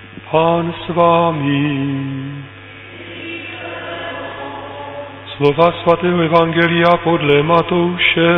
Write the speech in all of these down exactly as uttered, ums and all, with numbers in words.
Pán s vámi. Slova svatého Evangelia podle Matouše.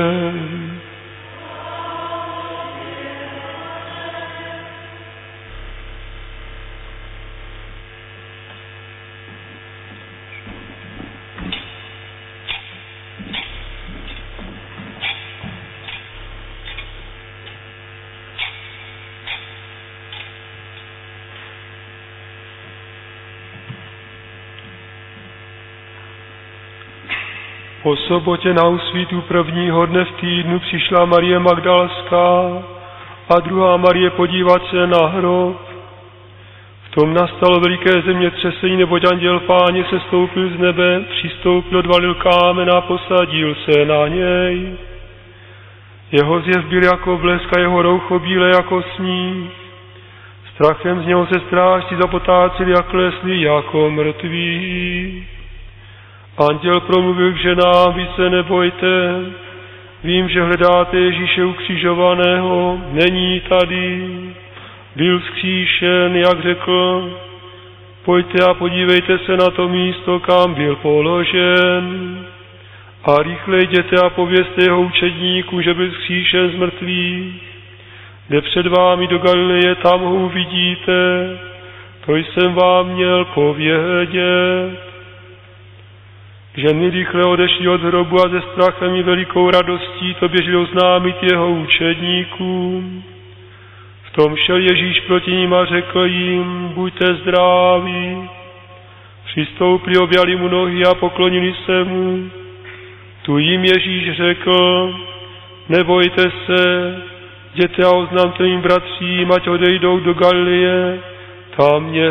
Po sobotě na úsvitu prvního dne v týdnu přišla Marie Magdalská a druhá Marie podívat se na hrob. V tom nastalo veliké zemětřesení, neboť anděl Páně se stoupil z nebe, přistoupil, odvalil kámen a posadil se na něj. Jeho zjev byl jako blesk a jeho roucho bílé jako sníh. Strachem z něho se strážci zapotáceli a klesli jako mrtví. Anděl promluvil k ženám, vy se nebojte, vím, že hledáte Ježíše ukřižovaného, není tady, byl vzkříšen, jak řekl, pojďte a podívejte se na to místo, kam byl položen a rychle jděte a povězte jeho učedníku, že byl vzkříšen z mrtvých, jde před vámi do Galileje, tam ho uvidíte, to jsem vám měl povědět. Ženy rychle odešly od hrobu a ze strachem i velikou radostí to běželi oznámit jeho učedníkům. V tom šel Ježíš proti ním a řekl jim, buďte zdraví. Přistoupili, objali mu nohy a poklonili se mu. Tu jim Ježíš řekl, nebojte se, jděte a oznamte jim bratřím, ať odejdou do Galileje, tam mě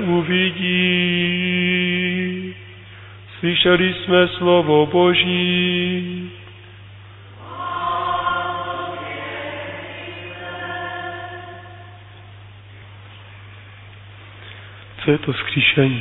uvidí. Slyšeli jsme slovo Boží. Co je to vzkříšení?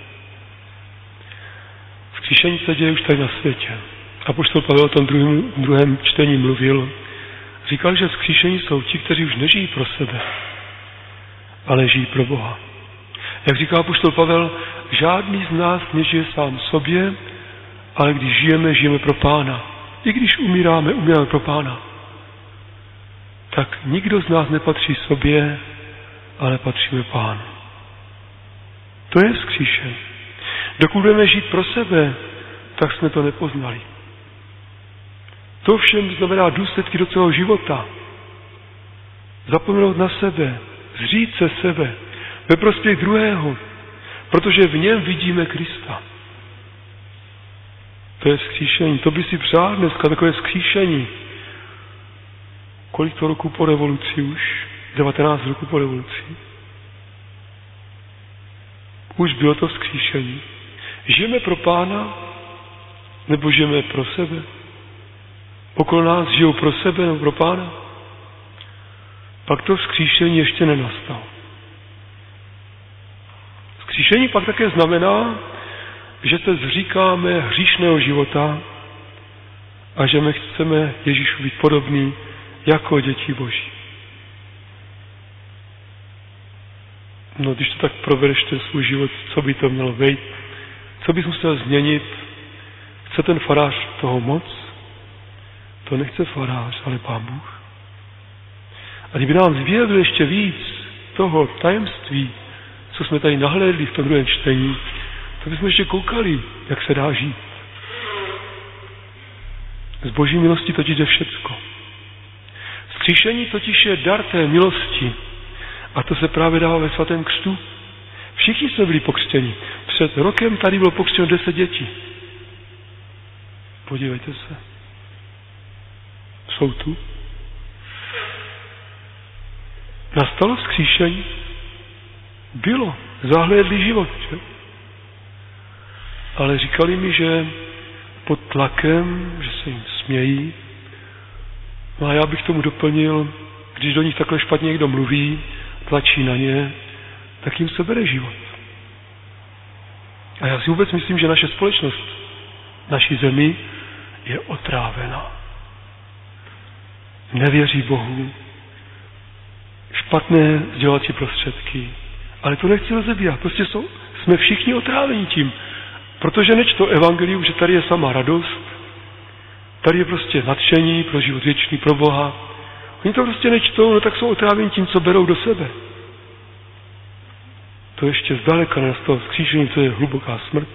Vzkříšení se děje už tady na světě. Apoštol Pavel o tom druhém, druhém čtení mluvil. Říkal, že vzkříšení jsou ti, kteří už nežijí pro sebe, ale žijí pro Boha. Jak říká apoštol Pavel, žádný z nás nežije sám sobě, ale když žijeme, žijeme pro Pána. I když umíráme, umíráme pro Pána. Tak nikdo z nás nepatří sobě, ale patříme Pánu. To je vzkříšení. Dokud budeme žít pro sebe, tak jsme to nepoznali. To všem znamená důsledky do celého života. Zapomenout na sebe, zříct se sebe, ve prospěch druhého, protože v něm vidíme Krista. To je vzkříšení. To by si přál dneska, takové vzkříšení. Kolik to roku po revoluci už? devatenáct roku po revoluci. Už bylo to vzkříšení. Žijeme pro Pána, nebo žijeme pro sebe? Okolo nás žijou pro sebe nebo pro Pána? Pak to vzkříšení ještě nenastalo. Vzkříšení pak také znamená, že se zříkáme hříšného života a že my chceme Ježíšu být podobný jako děti Boží. No, když to tak provedeš ten svůj život, co by to mělo být? Co bys musel změnit? Chce ten farář toho moc? To nechce farář, ale Pán Bůh. A kdyby nám zvěděl ještě víc toho tajemství, co jsme tady nahlédli v tom druhém čtení, tak bychom ještě koukali, jak se dá žít. Z Boží milosti totiž je všecko. Vzkříšení totiž je dar té milosti. A to se právě dává ve svatém křtu. Všichni jsme byli pokřtěni. Před rokem tady bylo pokřtěno deset dětí. Podívejte se. Jsou tu. Nastalo vzkříšení? Bylo. Zahlédli život. Že? Ale říkali mi, že pod tlakem, že se jim smějí. No a já bych tomu doplnil, když do nich takhle špatně někdo mluví, tlačí na ně, tak jim se bere život. A já si vůbec myslím, že naše společnost, naší zemi je otrávena. Nevěří Bohu, špatné sdělovací prostředky Ale to nechci rozebírat. Prostě jsou, jsme všichni otráveni tím. Protože nečtou evangelium, že tady je sama radost, tady je prostě nadšení pro život věčný, pro Boha. Oni to prostě nečtou, no tak jsou otráveni tím, co berou do sebe. To ještě zdaleka nenastalo vzkříšení, co je hluboká smrt.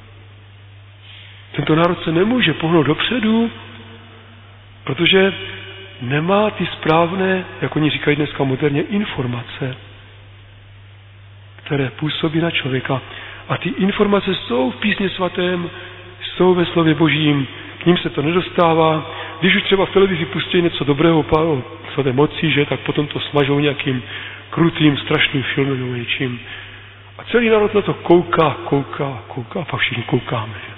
Tento národ se nemůže pohnout dopředu, protože nemá ty správné, jak oni říkají dneska moderně, informace, které působí na člověka. A ty informace jsou v Písmě svatém, jsou ve slově Božím, k ním se to nedostává. Když už třeba v televizi pustí něco dobrého o své moci, že, tak potom to smažou nějakým krutým, strašným filmem nebo něčím. A celý národ na to kouká, kouká, kouká a pak všichni koukáme. Že?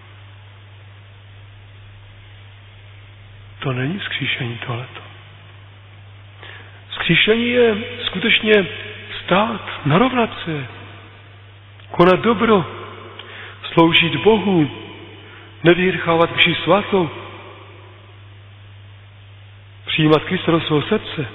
To není vzkříšení tohleto. Vzkříšení je skutečně stát, narovnat se, konat dobro, sloužit Bohu, nevyrchávat mši svatou, přijímat Krista do svého srdce.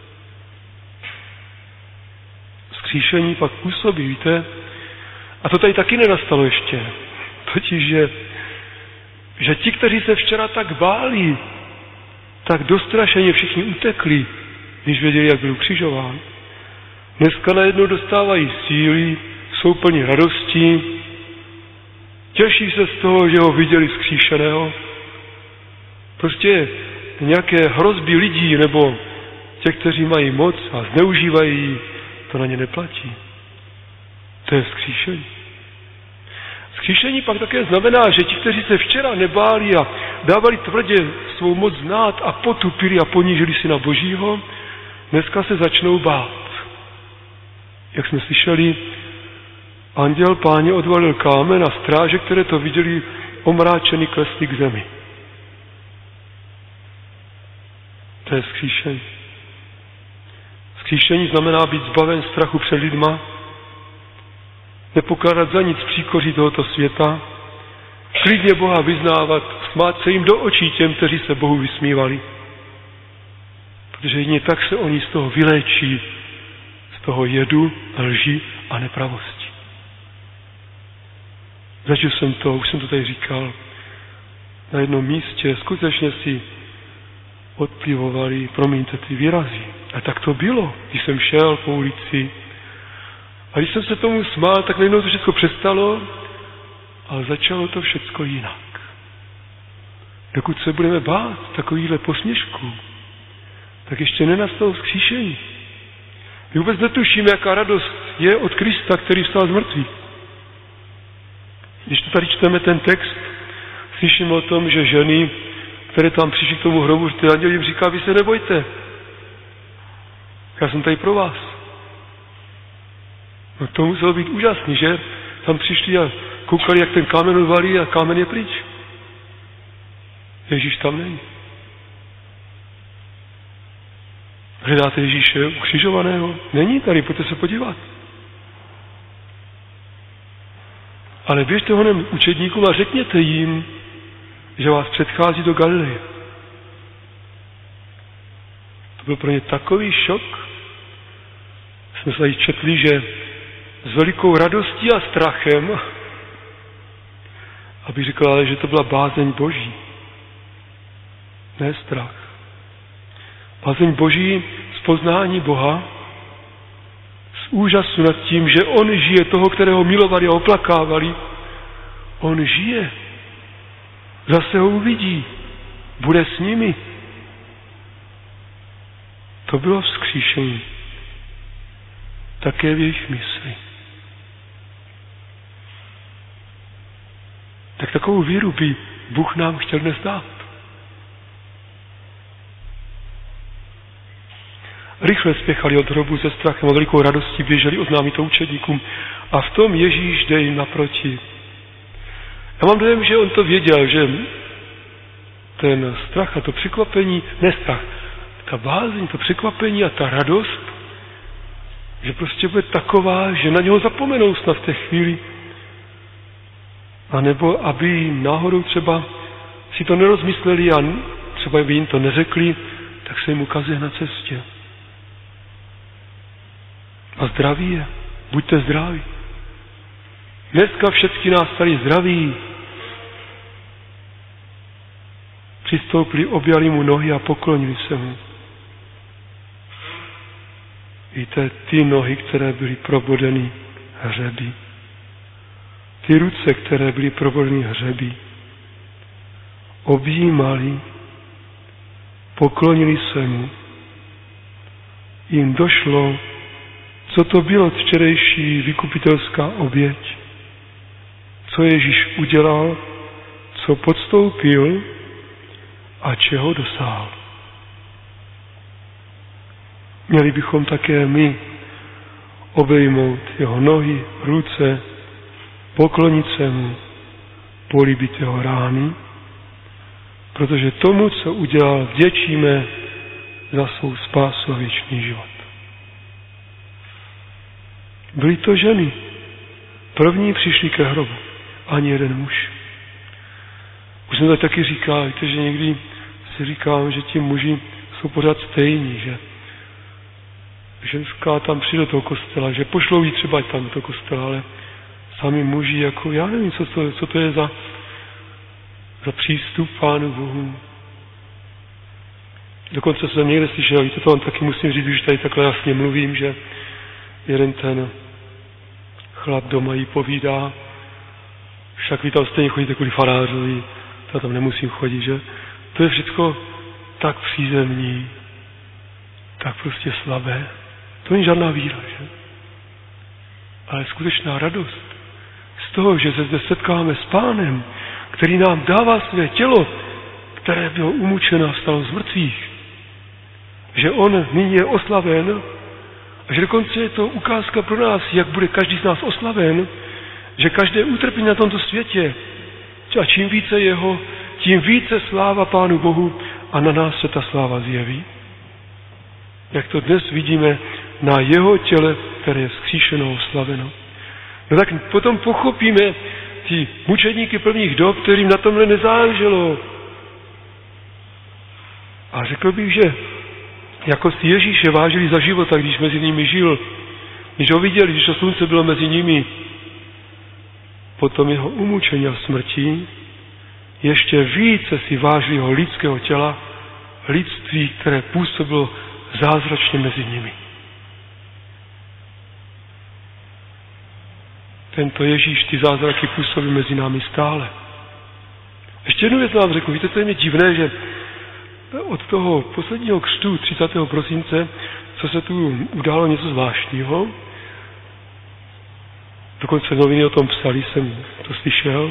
Vzkříšení pak působí, víte? A to tady taky nenastalo ještě. Totiž, že, že ti, kteří se včera tak báli, tak dostrašeně všichni utekli, když věděli, jak byl ukřižován. Dneska najednou dostávají síly, jsou plní radosti, těší se z toho, že ho viděli vzkříšeného. Prostě nějaké hrozby lidí nebo těch, kteří mají moc a zneužívají, to na ně neplatí. To je vzkříšení. Vzkříšení pak také znamená, že ti, kteří se včera nebáli a dávali tvrdě svou moc znát a potupili a ponížili si na Božího, dneska se začnou bát. Jak jsme slyšeli, anděl Páně odvalil kámen a stráže, které to viděli, omráčeny, klesly k zemi. To je vzkříšení. Vzkříšení znamená být zbaven strachu před lidma, nepokládat za nic příkoří tohoto světa, klidně Boha vyznávat, smát se jim do očí těm, kteří se Bohu vysmívali. Protože jedině tak se oni z toho vyléčí, z toho jedu, lži a nepravosti. Zažil jsem to, už jsem to tady říkal, na jednom místě skutečně si odplivovali, promiňte ty výrazy. A tak to bylo, když jsem šel po ulici. A když jsem se tomu smál, tak najednou to všechno přestalo, ale začalo to všechno jinak. Dokud se budeme bát takovýhle posměšků, tak ještě nenastalo vzkříšení. My vůbec netušíme, jaká radost je od Krista, který vstal z mrtvých. Když to tady čteme ten text, slyšíme o tom, že ženy, které tam přišly k tomu hrobu, že ten anděl jim říká, vy se nebojte. Já jsem tady pro vás. No to muselo být úžasný, že? Tam přišli a koukali, jak ten kámen odvalí a kámen je pryč. Ježíš tam není. Hledáte Ježíše ukřižovaného? Není tady, pojďte se podívat. Ale běžte honem učedníkům a řekněte jim, že vás předchází do Galileje. To byl pro ně takový šok. Jsme se tady četli, že s velikou radostí a strachem, aby řekl, ale že to byla bázeň Boží. Ne strach. Bázeň Boží z poznání Boha, z úžasu nad tím, že on žije, toho, kterého milovali a oplakávali. On žije. Zase ho uvidí. Bude s nimi. To bylo vzkříšení. Také v jejich mysli. Tak takovou víru by Bůh nám chtěl dnes dát. Rychle spěchali od hrobu se strachem a velikou radostí běželi oznámit to učedníkům a v tom Ježíš jde jim naproti. Já mám dojem, že on to věděl, že ten strach a to překvapení, ne strach, ta bázeň, to překvapení a ta radost, že prostě bude taková, že na něho zapomenou snad v té chvíli. A nebo aby náhodou třeba si to nerozmysleli a třeba by jim to neřekli, tak se jim ukazuje na cestě. A zdraví je. buďte zdraví. Dneska všechny nás tady zdraví. Přistoupili, objali mu nohy a poklonili se mu. Víte, ty nohy, které byly probodeny hřeby. Ty ruce, které byly probodeny hřeby. Objímali, poklonili se mu. Jim došlo, co to bylo včerejší vykupitelská oběť. Co Ježíš udělal, co podstoupil a čeho dosáhl. Měli bychom také my obejmout jeho nohy, ruce, poklonit se mu, políbit jeho rány, protože tomu, co udělal, vděčíme za svou spásu a věčný život. Byly to ženy. První přišli ke hrobu. Ani jeden muž. Už jsem to taky říkal, víte, že někdy si říkám, že ti muži jsou pořád stejní, že ženská tam přijde do toho kostela, že pošlou jí třeba tam do toho kostela, ale sami muži, jako já nevím, co to, co to je za, za přístup Pánu Bohu. Dokonce jsem někde slyšel, víte, to vám taky musím říct, když tady takhle jasně mluvím, že jeden ten chlap doma jí povídá, však vy tam stejně chodíte kvůli farářovi, já tam nemusím chodit, že? To je všechno tak přízemní, tak prostě slabé. To není žádná víra, že? Ale skutečná radost z toho, že se zde setkáme s Pánem, který nám dává své tělo, které bylo umučeno a vstalo z mrtvých. Že on nyní je oslaven a že dokonce je to ukázka pro nás, jak bude každý z nás oslaven, že každé utrpení na tomto světě a čím více jeho, tím více sláva Pánu Bohu a na nás se ta sláva zjeví. Jak to dnes vidíme na jeho těle, které je vzkříšeno, oslaveno. No tak potom pochopíme ty mučedníky prvních dob, kterým na tomhle nezáleželo. A řekl bych, že jako si Ježíše vážili za života, když mezi nimi žil, když ho viděli, když to slunce bylo mezi nimi, potom jeho umučení a smrti, ještě více si vážili jeho lidského těla, lidství, které působilo zázračně mezi nimi. Tento Ježíš ty zázraky působí mezi námi stále. Ještě jednu věc vám řeknu, víte, to je mě divné, že od toho posledního křtu třicátého prosince, co se tu událo něco zvláštního, dokonce noviny o tom psali, jsem to slyšel,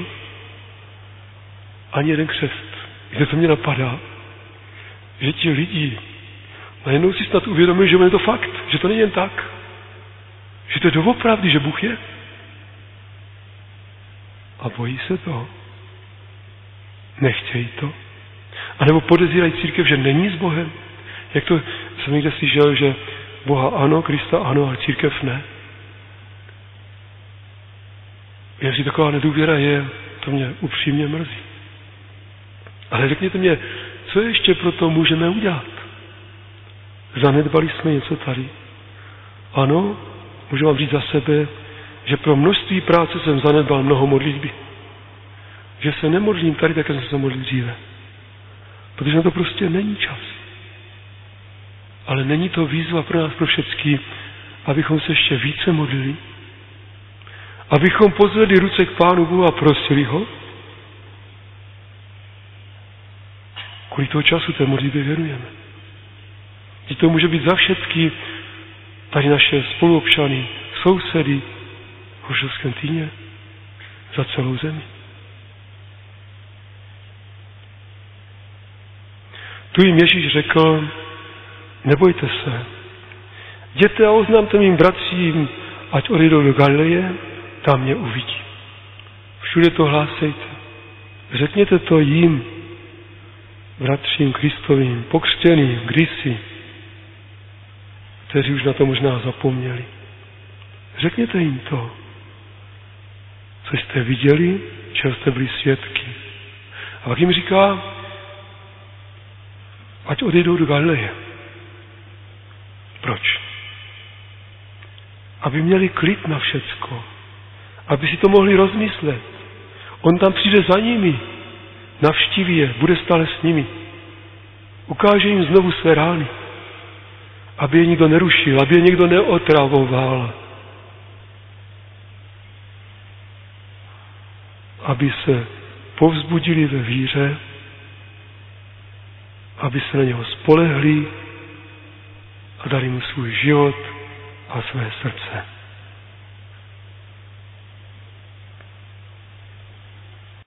ani jeden křest. Kde to mě napadá, že ti lidi najednou si snad uvědomili, že je to fakt, že to není jen tak, že to je doopravdy, že Bůh je. A bojí se toho. Nechtějí to. A nebo podezírají církev, že není s Bohem. Jak to jsem někde slyšel, že Boha ano, Krista ano, ale církev ne. Jestli taková nedůvěra je, to mě upřímně mrzí. Ale řekněte mě, co ještě pro to můžeme udělat? Zanedbali jsme něco tady. Ano, můžu vám říct za sebe, že pro množství práce jsem zanedbal mnoho modlitby. Že se nemodlím tady, tak jsem se modlil dříve. Protože na to prostě není čas. Ale není to výzva pro nás, pro všechny, abychom se ještě více modlili, abychom pozvedli ruce k Pánu Bohu a prosili ho. Kvůli toho času té modlitbě věnujeme. Teď to může být za všetky tady naše spoluobčany, sousedy v Hořovském Týně, za celou zemi. Tu jim Ježíš řekl, nebojte se, jděte a oznámte mým bratřím, ať odejdou do Galileje, tam mě uvidí. Všude to hlásejte. Řekněte to jim, bratřím Kristovým, pokřtěným, kdysi, kteří už na to možná zapomněli. Řekněte jim to, co jste viděli, čeho jste byli svědky. A pak jim říká, ať odejdou do Galileje. Proč? aby měli klid na všecko, aby si to mohli rozmyslet. On tam přijde za nimi, navštíví je, bude stále s nimi. Ukáže jim znovu své rány, aby je nikdo nerušil, aby je nikdo neotravoval, aby se povzbudili ve víře, aby se na něho spolehli a dali mu svůj život a své srdce.